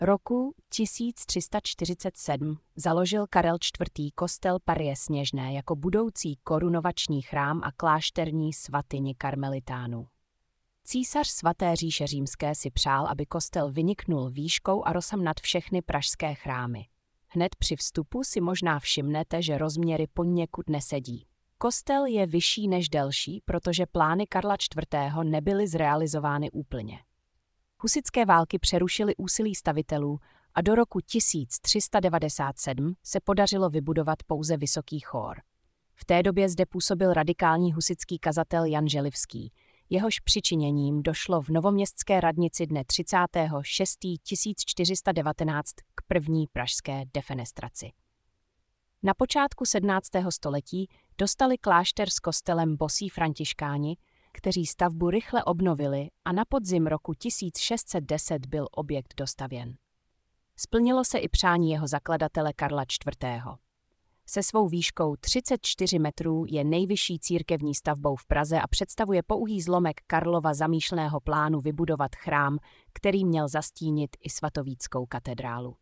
Roku 1347 založil Karel IV. Kostel Parie Sněžné jako budoucí korunovační chrám a klášterní svatyni karmelitánů. Císař Svaté říše římské si přál, aby kostel vyniknul výškou a rozsah nad všechny pražské chrámy. Hned při vstupu si možná všimnete, že rozměry poněkud nesedí. Kostel je vyšší než delší, protože plány Karla IV. Nebyly zrealizovány úplně. Husitské války přerušily úsilí stavitelů a do roku 1397 se podařilo vybudovat pouze vysoký chór. V té době zde působil radikální husitský kazatel Jan Želivský. Jehož přičiněním došlo v novoměstské radnici dne 30. 6. 1419 k první pražské defenestraci. Na počátku 17. století dostali klášter s kostelem bosí františkáni, kteří stavbu rychle obnovili a na podzim roku 1610 byl objekt dostavěn. Splnilo se i přání jeho zakladatele Karla IV. Se svou výškou 34 metrů je nejvyšší církevní stavbou v Praze a představuje pouhý zlomek Karlova zamýšleného plánu vybudovat chrám, který měl zastínit i svatovíckou katedrálu.